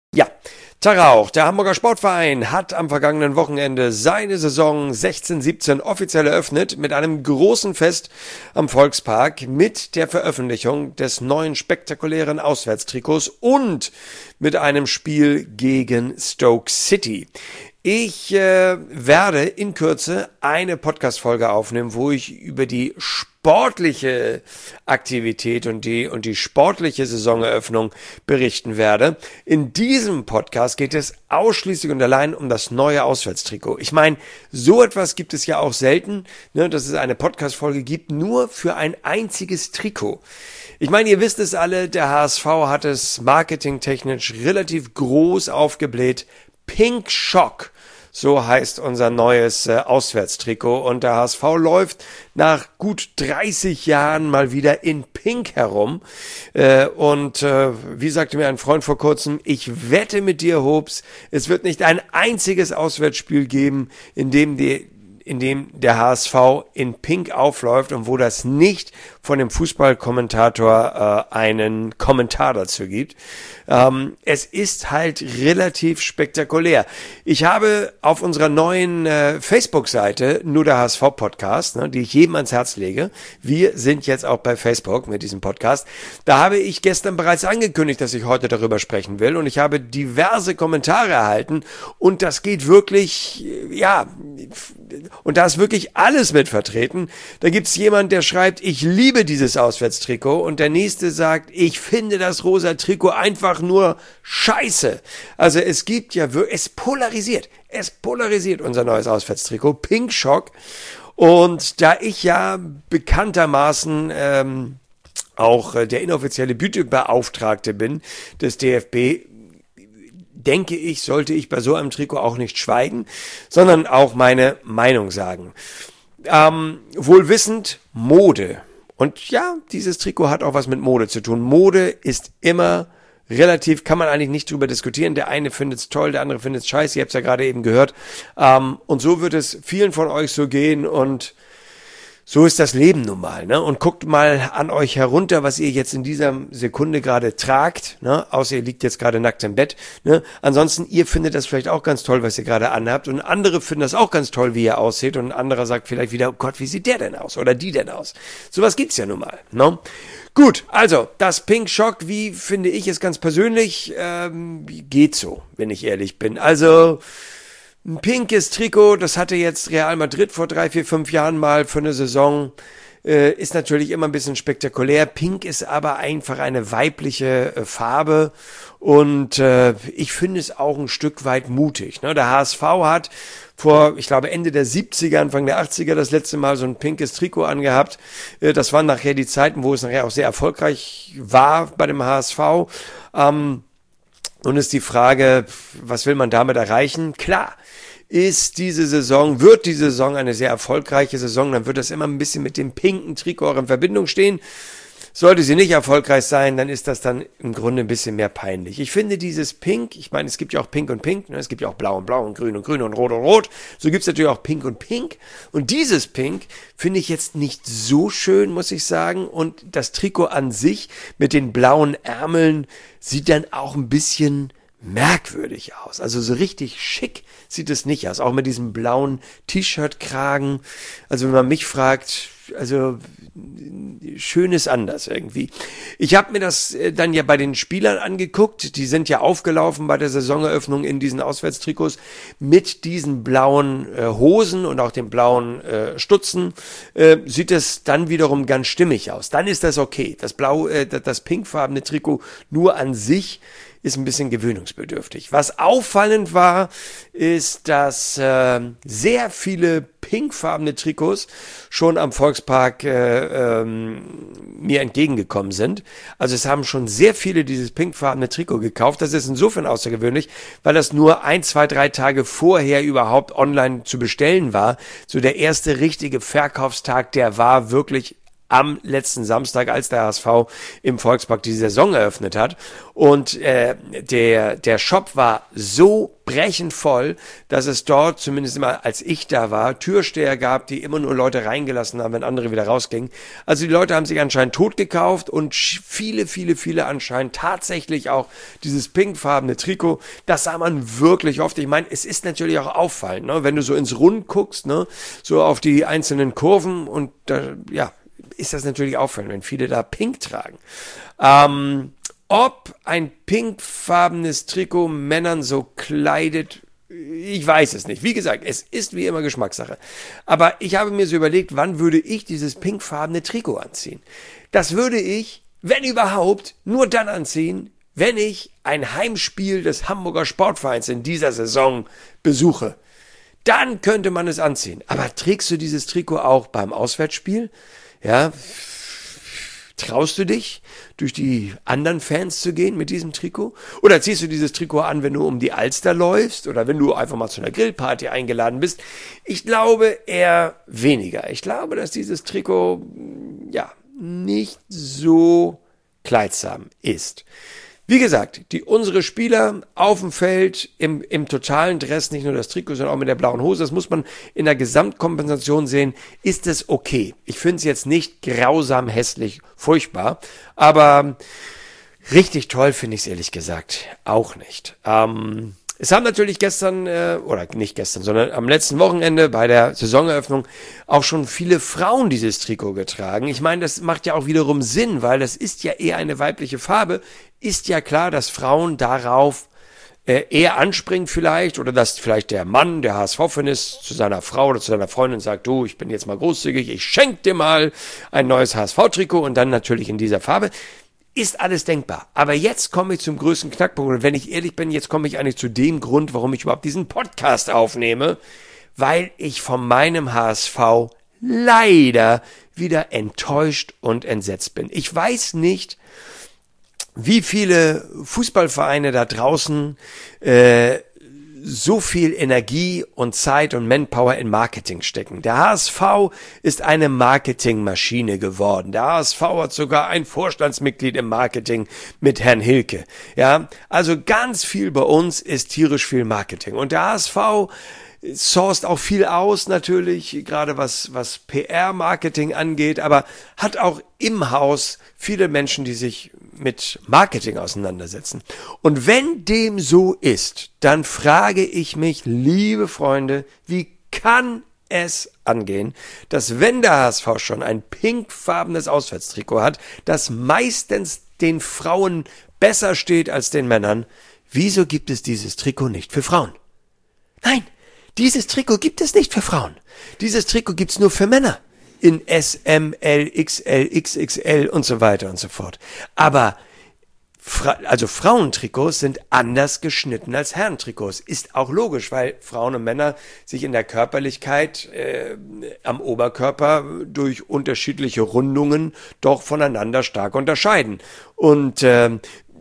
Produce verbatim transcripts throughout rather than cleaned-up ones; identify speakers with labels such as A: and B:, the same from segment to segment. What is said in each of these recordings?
A: Ja, Tag auch. Der Hamburger Sportverein hat am vergangenen Wochenende seine Saison sechzehn siebzehn offiziell eröffnet mit einem großen Fest am Volkspark mit der Veröffentlichung des neuen spektakulären Auswärtstrikots und mit einem Spiel gegen Stoke City. Ich äh, werde in Kürze eine Podcast-Folge aufnehmen, wo ich über die sportliche Aktivität und die und die sportliche Saisoneröffnung berichten werde. In diesem Podcast geht es ausschließlich und allein um das neue Auswärtstrikot. Ich meine, so etwas gibt es ja auch selten, ne, dass es eine Podcast-Folge gibt, nur für ein einziges Trikot. Ich meine, ihr wisst es alle, der H S V hat es marketingtechnisch relativ groß aufgebläht. Pink Shock, so heißt unser neues äh, Auswärtstrikot, und der H S V läuft nach gut dreißig Jahren mal wieder in Pink herum äh, und äh, wie sagte mir ein Freund vor kurzem, ich wette mit dir, Hobbs, es wird nicht ein einziges Auswärtsspiel geben, in dem die in dem der H S V in Pink aufläuft und wo das nicht von dem Fußballkommentator äh, einen Kommentar dazu gibt. Ähm, es ist halt relativ spektakulär. Ich habe auf unserer neuen äh, Facebook-Seite, nur der H S V-Podcast, ne, die ich jedem ans Herz lege, wir sind jetzt auch bei Facebook mit diesem Podcast, da habe ich gestern bereits angekündigt, dass ich heute darüber sprechen will, und ich habe diverse Kommentare erhalten und das geht wirklich, ja, und da ist wirklich alles mit vertreten. Da gibt's jemand, der schreibt, ich liebe dieses Auswärtstrikot, und der nächste sagt, ich finde das rosa Trikot einfach nur scheiße. Also es gibt ja wirklich, es polarisiert, es polarisiert unser neues Auswärtstrikot, Pink Shock. Und da ich ja bekanntermaßen ähm, auch äh, der inoffizielle Beauty-Beauftragte bin des D F B, denke ich, sollte ich bei so einem Trikot auch nicht schweigen, sondern auch meine Meinung sagen. Ähm, wohl wissend, Mode. Und ja, dieses Trikot hat auch was mit Mode zu tun. Mode ist immer relativ, kann man eigentlich nicht drüber diskutieren. Der eine findet es toll, der andere findet es scheiße. Ihr habt es ja gerade eben gehört. Ähm, und so wird es vielen von euch so gehen, und so ist das Leben nun mal, ne? Und guckt mal an euch herunter, was ihr jetzt in dieser Sekunde gerade tragt, ne? Außer ihr liegt jetzt gerade nackt im Bett, ne? Ansonsten, ihr findet das vielleicht auch ganz toll, was ihr gerade anhabt, und andere finden das auch ganz toll, wie ihr aussieht, und ein anderer sagt vielleicht wieder, oh Gott, wie sieht der denn aus? Oder die denn aus? Sowas gibt's ja nun mal, ne? Gut, also, das Pink Shock, wie finde ich es ganz persönlich, ähm, geht so, wenn ich ehrlich bin. Also, ein pinkes Trikot, das hatte jetzt Real Madrid vor drei, vier, fünf Jahren mal für eine Saison, äh, ist natürlich immer ein bisschen spektakulär. Pink ist aber einfach eine weibliche äh, Farbe, und äh, ich finde es auch ein Stück weit mutig. Ne? Der H S V hat vor, ich glaube, Ende der siebziger, Anfang der achtziger das letzte Mal so ein pinkes Trikot angehabt. Äh, das waren nachher die Zeiten, wo es nachher auch sehr erfolgreich war bei dem H S V. Ähm, Nun ist die Frage, was will man damit erreichen? Klar, ist diese Saison, wird die Saison eine sehr erfolgreiche Saison, dann wird das immer ein bisschen mit dem pinken Trikot auch in Verbindung stehen. Sollte sie nicht erfolgreich sein, dann ist das dann im Grunde ein bisschen mehr peinlich. Ich finde dieses Pink, ich meine, es gibt ja auch Pink und Pink, ne? Es gibt ja auch Blau und Blau und Grün und Grün und Rot und Rot. So gibt es natürlich auch Pink und Pink. Und dieses Pink finde ich jetzt nicht so schön, muss ich sagen. Und das Trikot an sich mit den blauen Ärmeln sieht dann auch ein bisschen merkwürdig aus. Also so richtig schick sieht es nicht aus. Auch mit diesem blauen T-Shirt-Kragen. Also wenn man mich fragt, also schön ist anders irgendwie. Ich habe mir das dann ja bei den Spielern angeguckt. Die sind ja aufgelaufen bei der Saisoneröffnung in diesen Auswärtstrikots mit diesen blauen äh, Hosen und auch den blauen äh, Stutzen. Äh, sieht es dann wiederum ganz stimmig aus. Dann ist das okay. Das blau, äh, das pinkfarbene Trikot nur an sich ist ein bisschen gewöhnungsbedürftig. Was auffallend war, ist, dass äh, sehr viele pinkfarbene Trikots schon am Volkspark äh, ähm, mir entgegengekommen sind. Also es haben schon sehr viele dieses pinkfarbene Trikot gekauft. Das ist insofern außergewöhnlich, weil das nur ein, zwei, drei Tage vorher überhaupt online zu bestellen war. So der erste richtige Verkaufstag, der war wirklich am letzten Samstag, als der H S V im Volkspark die Saison eröffnet hat. Und äh, der, der Shop war so brechend voll, dass es dort, zumindest immer als ich da war, Türsteher gab, die immer nur Leute reingelassen haben, wenn andere wieder rausgingen. Also die Leute haben sich anscheinend tot gekauft und viele, viele, viele anscheinend tatsächlich auch dieses pinkfarbene Trikot. Das sah man wirklich oft. Ich meine, es ist natürlich auch auffallend, ne? Wenn du so ins Rund guckst, ne? So auf die einzelnen Kurven und da, ja, ist das natürlich auffallend, wenn viele da pink tragen. Ähm, ob ein pinkfarbenes Trikot Männern so kleidet, ich weiß es nicht. Wie gesagt, es ist wie immer Geschmackssache. Aber ich habe mir so überlegt, wann würde ich dieses pinkfarbene Trikot anziehen? Das würde ich, wenn überhaupt, nur dann anziehen, wenn ich ein Heimspiel des Hamburger Sportvereins in dieser Saison besuche. Dann könnte man es anziehen. Aber trägst du dieses Trikot auch beim Auswärtsspiel? Ja, traust du dich, durch die anderen Fans zu gehen mit diesem Trikot? Oder ziehst du dieses Trikot an, wenn du um die Alster läufst? Oder wenn du einfach mal zu einer Grillparty eingeladen bist? Ich glaube eher weniger. Ich glaube, dass dieses Trikot, ja, nicht so kleidsam ist. Wie gesagt, die unsere Spieler auf dem Feld im, im totalen Dress, nicht nur das Trikot, sondern auch mit der blauen Hose, das muss man in der Gesamtkompensation sehen, ist es okay. Ich finde es jetzt nicht grausam, hässlich, furchtbar, aber richtig toll finde ich es ehrlich gesagt auch nicht. Ähm, es haben natürlich gestern, äh, oder nicht gestern, sondern am letzten Wochenende bei der Saisoneröffnung auch schon viele Frauen dieses Trikot getragen. Ich meine, das macht ja auch wiederum Sinn, weil das ist ja eher eine weibliche Farbe. Ist ja klar, dass Frauen darauf äh, eher anspringen vielleicht oder dass vielleicht der Mann, der H S V-Fan ist, zu seiner Frau oder zu seiner Freundin sagt, du, ich bin jetzt mal großzügig, ich schenke dir mal ein neues H S V-Trikot und dann natürlich in dieser Farbe. Ist alles denkbar. Aber jetzt komme ich zum größten Knackpunkt. Und wenn ich ehrlich bin, jetzt komme ich eigentlich zu dem Grund, warum ich überhaupt diesen Podcast aufnehme, weil ich von meinem H S V leider wieder enttäuscht und entsetzt bin. Ich weiß nicht, wie viele Fußballvereine da draußen äh, so viel Energie und Zeit und Manpower in Marketing stecken. Der H S V ist eine Marketingmaschine geworden. Der H S V hat sogar ein Vorstandsmitglied im Marketing mit Herrn Hilke. Ja, also ganz viel bei uns ist tierisch viel Marketing. Und der H S V sourced auch viel aus natürlich, gerade was, was P R-Marketing angeht, aber hat auch im Haus viele Menschen, die sich mit Marketing auseinandersetzen. Und wenn dem so ist, dann frage ich mich, liebe Freunde, wie kann es angehen, dass wenn der H S V schon ein pinkfarbenes Auswärtstrikot hat, das meistens den Frauen besser steht als den Männern, wieso gibt es dieses Trikot nicht für Frauen? Nein, dieses Trikot gibt es nicht für Frauen. Dieses Trikot gibt's nur für Männer. In S, M, L, X L, X X L und so weiter und so fort. Aber Fra- also Frauentrikots sind anders geschnitten als Herrentrikots. Ist auch logisch, weil Frauen und Männer sich in der Körperlichkeit äh, am Oberkörper durch unterschiedliche Rundungen doch voneinander stark unterscheiden. Und äh,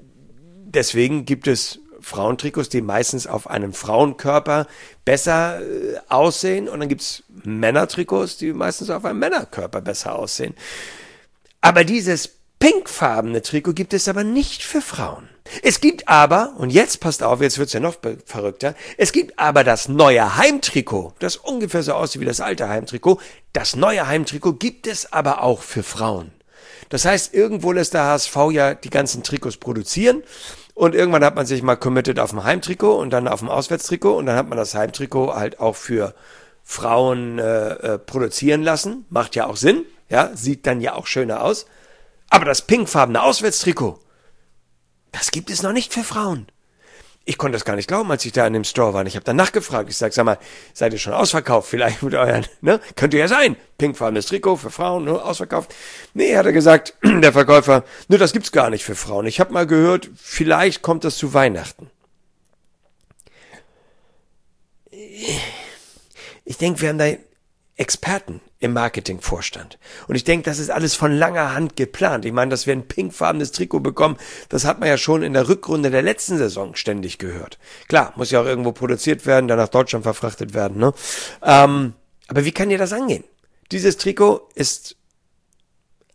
A: deswegen gibt es Frauentrikots, die meistens auf einem Frauenkörper besser äh, aussehen, und dann gibt's Männertrikots, die meistens auf einem Männerkörper besser aussehen. Aber dieses pinkfarbene Trikot gibt es aber nicht für Frauen. Es gibt aber, und jetzt passt auf, jetzt wird's ja noch verrückter, es gibt aber das neue Heimtrikot, das ungefähr so aussieht wie das alte Heimtrikot. Das neue Heimtrikot gibt es aber auch für Frauen. Das heißt, irgendwo lässt der H S V ja die ganzen Trikots produzieren. Und irgendwann hat man sich mal committed auf dem Heimtrikot und dann auf dem Auswärtstrikot. Und dann hat man das Heimtrikot halt auch für Frauen äh, äh, produzieren lassen. Macht ja auch Sinn. Ja, sieht dann ja auch schöner aus. Aber das pinkfarbene Auswärtstrikot, das gibt es noch nicht für Frauen. Ich konnte das gar nicht glauben, als ich da in dem Store war. Ich habe dann nachgefragt. Ich sage, sag mal, seid ihr schon ausverkauft? Vielleicht mit euren, ne? Könnte ja sein. Pinkfarbenes Trikot für Frauen, ne? Ausverkauft. Nee, hat er gesagt, der Verkäufer, ne, das gibt's gar nicht für Frauen. Ich habe mal gehört, vielleicht kommt das zu Weihnachten. Ich denke, wir haben da Experten im Marketingvorstand. Und ich denke, das ist alles von langer Hand geplant. Ich meine, dass wir ein pinkfarbenes Trikot bekommen, das hat man ja schon in der Rückrunde der letzten Saison ständig gehört. Klar, muss ja auch irgendwo produziert werden, dann nach Deutschland verfrachtet werden, ne? Ähm, aber wie kann dir das angehen? Dieses Trikot ist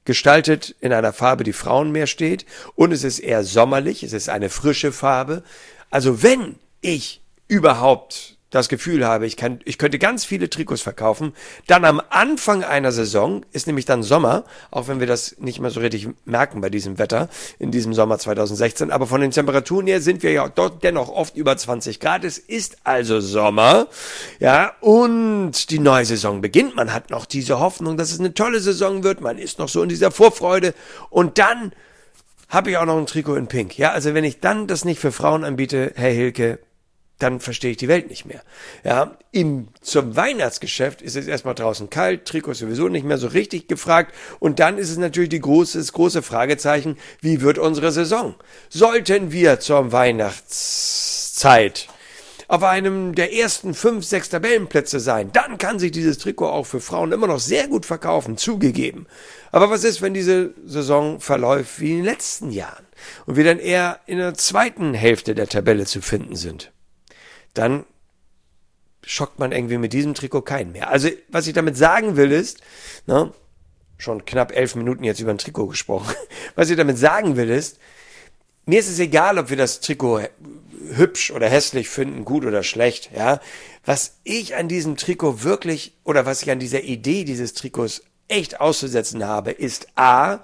A: gestaltet in einer Farbe, die Frauen mehr steht. Und es ist eher sommerlich, es ist eine frische Farbe. Also wenn ich überhaupt das Gefühl habe, ich kann, ich könnte ganz viele Trikots verkaufen, dann am Anfang einer Saison, ist nämlich dann Sommer, auch wenn wir das nicht mehr so richtig merken bei diesem Wetter, in diesem Sommer zwanzig sechzehn, aber von den Temperaturen her sind wir ja dort dennoch oft über zwanzig Grad, es ist also Sommer, ja, und die neue Saison beginnt, man hat noch diese Hoffnung, dass es eine tolle Saison wird, man ist noch so in dieser Vorfreude, und dann habe ich auch noch ein Trikot in Pink, ja, also wenn ich dann das nicht für Frauen anbiete, Herr Hilke, dann verstehe ich die Welt nicht mehr. Ja, im, zum Weihnachtsgeschäft ist es erstmal draußen kalt, Trikot ist sowieso nicht mehr so richtig gefragt, und dann ist es natürlich die große, das große Fragezeichen, wie wird unsere Saison? Sollten wir zur Weihnachtszeit auf einem der ersten fünf, sechs Tabellenplätze sein, dann kann sich dieses Trikot auch für Frauen immer noch sehr gut verkaufen, zugegeben. Aber was ist, wenn diese Saison verläuft wie in den letzten Jahren und wir dann eher in der zweiten Hälfte der Tabelle zu finden sind? Dann schockt man irgendwie mit diesem Trikot keinen mehr. Also, was ich damit sagen will ist, ne, schon knapp elf Minuten jetzt über ein Trikot gesprochen, was ich damit sagen will ist, mir ist es egal, ob wir das Trikot hübsch oder hässlich finden, gut oder schlecht, ja. Was ich an diesem Trikot wirklich, oder was ich an dieser Idee dieses Trikots echt auszusetzen habe, ist A,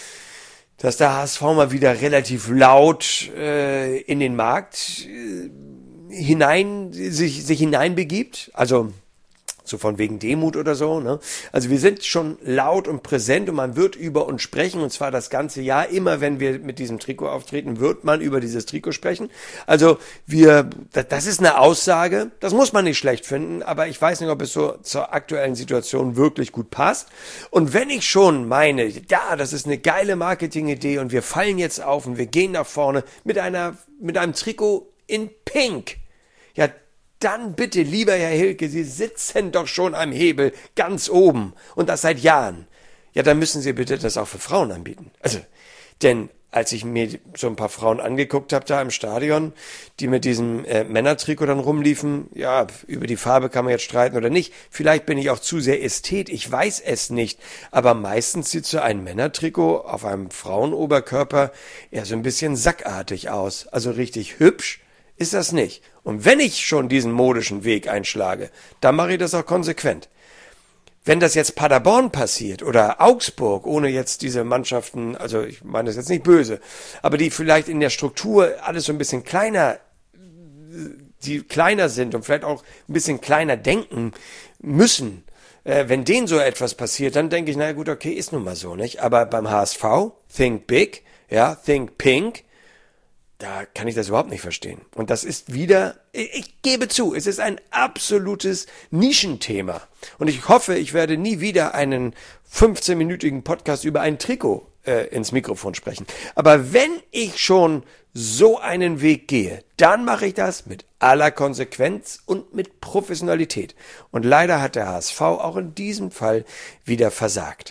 A: dass der H S V mal wieder relativ laut äh, in den Markt äh, hinein, sich, sich hineinbegibt, also so von wegen Demut oder so, ne? Also wir sind schon laut und präsent und man wird über uns sprechen, und zwar das ganze Jahr. Immer wenn wir mit diesem Trikot auftreten, wird man über dieses Trikot sprechen. Also wir, das ist eine Aussage, das muss man nicht schlecht finden, aber ich weiß nicht, ob es so zur aktuellen Situation wirklich gut passt. Und wenn ich schon meine, ja, das ist eine geile Marketingidee und wir fallen jetzt auf und wir gehen nach vorne mit einer, mit einem Trikot in Pink, ja, dann bitte, lieber Herr Hilke, Sie sitzen doch schon am Hebel ganz oben und das seit Jahren. Ja, dann müssen Sie bitte das auch für Frauen anbieten. Also, denn als ich mir so ein paar Frauen angeguckt habe da im Stadion, die mit diesem äh, Männertrikot dann rumliefen, ja, über die Farbe kann man jetzt streiten oder nicht. Vielleicht bin ich auch zu sehr Ästhet, ich weiß es nicht. Aber meistens sieht so ein Männertrikot auf einem Frauenoberkörper eher so ein bisschen sackartig aus. Also richtig hübsch ist das nicht. Und wenn ich schon diesen modischen Weg einschlage, dann mache ich das auch konsequent. Wenn das jetzt Paderborn passiert oder Augsburg, ohne jetzt diese Mannschaften, also ich meine das jetzt nicht böse, aber die vielleicht in der Struktur alles so ein bisschen kleiner, die kleiner sind und vielleicht auch ein bisschen kleiner denken müssen, äh, wenn denen so etwas passiert, dann denke ich, na gut, okay, ist nun mal so, nicht? Aber beim H S V, think big, ja, think pink, da kann ich das überhaupt nicht verstehen. Und das ist wieder, ich, ich gebe zu, es ist ein absolutes Nischenthema. Und ich hoffe, ich werde nie wieder einen fünfzehnminütigen Podcast über ein Trikot äh, ins Mikrofon sprechen. Aber wenn ich schon so einen Weg gehe, dann mache ich das mit aller Konsequenz und mit Professionalität. Und leider hat der H S V auch in diesem Fall wieder versagt.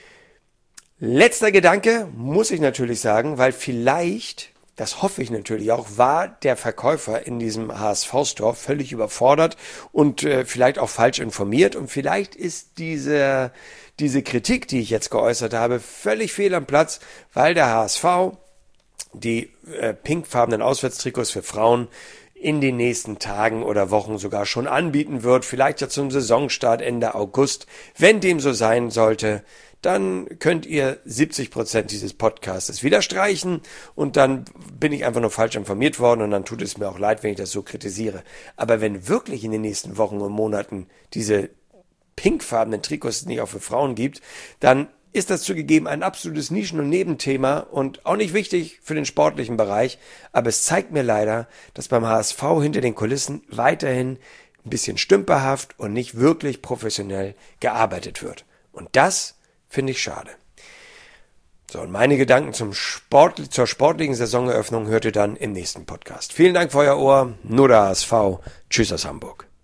A: Letzter Gedanke muss ich natürlich sagen, weil vielleicht, das hoffe ich natürlich auch, war der Verkäufer in diesem H S V-Store völlig überfordert und äh, vielleicht auch falsch informiert. Und vielleicht ist diese, diese Kritik, die ich jetzt geäußert habe, völlig fehl am Platz, weil der H S V die äh, pinkfarbenen Auswärtstrikots für Frauen in den nächsten Tagen oder Wochen sogar schon anbieten wird. Vielleicht ja zum Saisonstart Ende August. Wenn dem so sein sollte, dann könnt ihr siebzig Prozent dieses Podcasts wieder streichen und dann bin ich einfach nur falsch informiert worden und dann tut es mir auch leid, wenn ich das so kritisiere. Aber wenn wirklich in den nächsten Wochen und Monaten diese pinkfarbenen Trikots nicht auch für Frauen gibt, dann ist das zugegeben ein absolutes Nischen- und Nebenthema und auch nicht wichtig für den sportlichen Bereich, aber es zeigt mir leider, dass beim H S V hinter den Kulissen weiterhin ein bisschen stümperhaft und nicht wirklich professionell gearbeitet wird. Und das finde ich schade. So, und meine Gedanken zum Sport, zur sportlichen Saisoneröffnung hört ihr dann im nächsten Podcast. Vielen Dank für euer Ohr. Nur der H S V. Tschüss aus Hamburg.